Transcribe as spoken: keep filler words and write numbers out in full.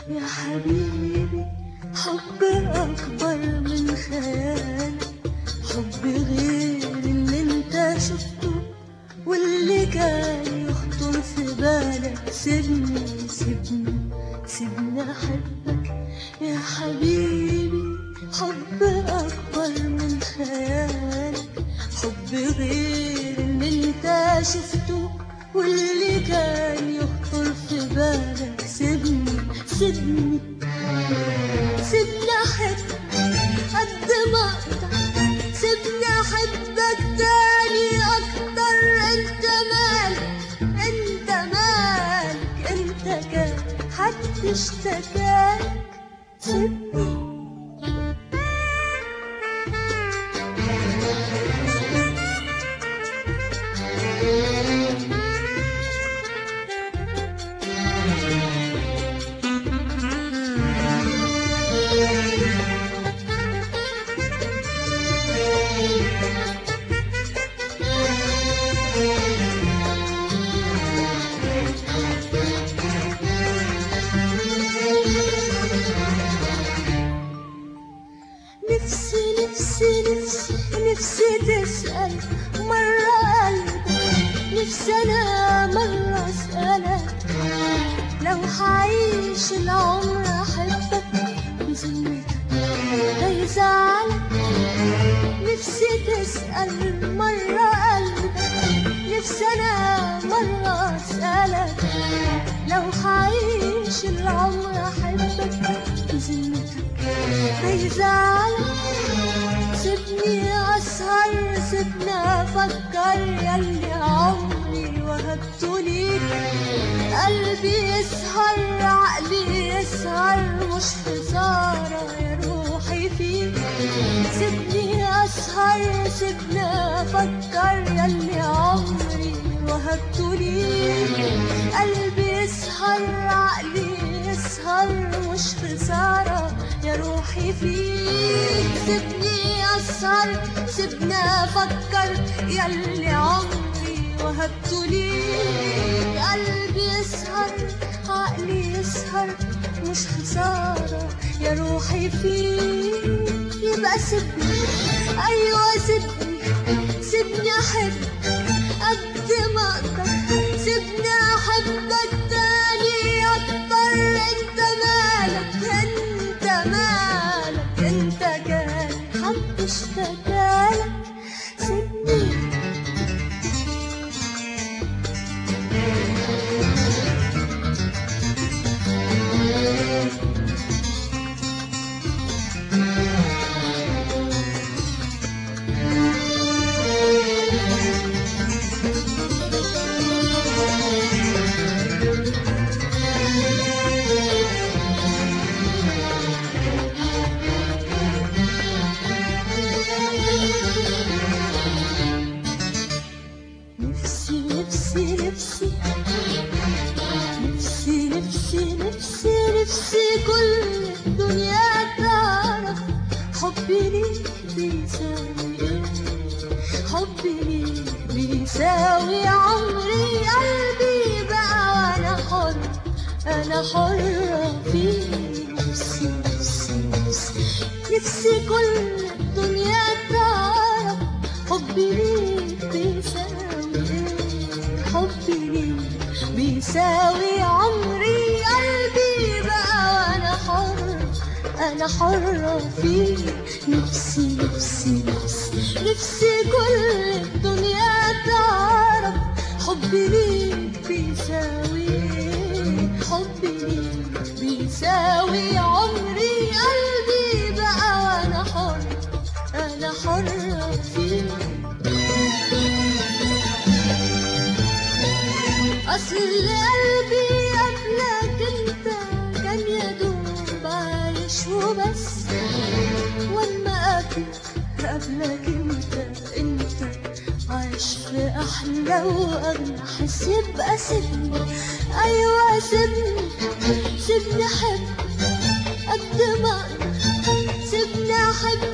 يا حبيبي حب أكبر من خيالك، حب غير اللي انت شفته واللي كان يخطر في بالك. سيبني سيبني سيبني أحبك يا حبيبي، حب أكبر من خيالك، حب غير اللي انت شفته واللي كان يخطر في بالك. سيبني سيبني سيبني أحبك قد ما أقدر، سيبني أحبك تاني أكتر. أنت مالك أنت مالك أنت كان حد اشتكاك. سيبني نفسي نفسي نفسي نفسي تسأل مرة قلبك، نفسي أنا مرة أسألك لو هعيش العمر أحبك بذمتك هيزعلك. نفسي تسأل مرة قلبك، نفسي أنا مرة أسألك لو هعيش العمر أحبك بذمتك هيزعلك. سيبني أسهر سيبني أفكر ياللي عمري وهبته ليك. قلبي يسهر عقلي يسهر مش خسارة يا روحي فيك. سيبني أسهر سيبني أفكر ياللي عمري وهبته ليك. قلبي يسهر عقلي يسهر مش خسارة يا روحي فيك. سيبني أسهر سيبني أفكر ياللي عمري وهبته ليك. قلبي يسهر عقلي يسهر مش خسارة يا روحي فيك. يبقى سيبني أيوة سيبني سيبني أحبك قد ما أقدر، سيبني أحبك تاني أكتر. أنت مالك أنت مالك أنت كان حد اشتكالك. سيبني نفسي نفسي نفسي نفسي نفسي نفسي نفسي كل الدنيا تعرف حبي ليك بيساوي ايه، حبي ليك بيساوي عمري. قلبي بقى وانا حر انا حرة فيك. نفسي نفسي نفسي نفسي كل الدنيا تعرف حبي ليك بيساوي ايه، حبي ليك بيساوي عمري. قلبي بقى وانا حر انا حرة فيك. نفسي نفسي نفسي نفسي كل الدنيا تعرف حبي ليك بيساوي ايه، حبي ليك بيساوي عمري. قلبي بقى وانا حر انا حرة فيك. أصل قلبي قبلك انت كان يدوب عايش وبس، واما قبلك قبلك انت انت عايش في احلى واغلى حس. يبقى سيبني ايوه سيبني سيبني احب قد ما اقدر، سيبني احب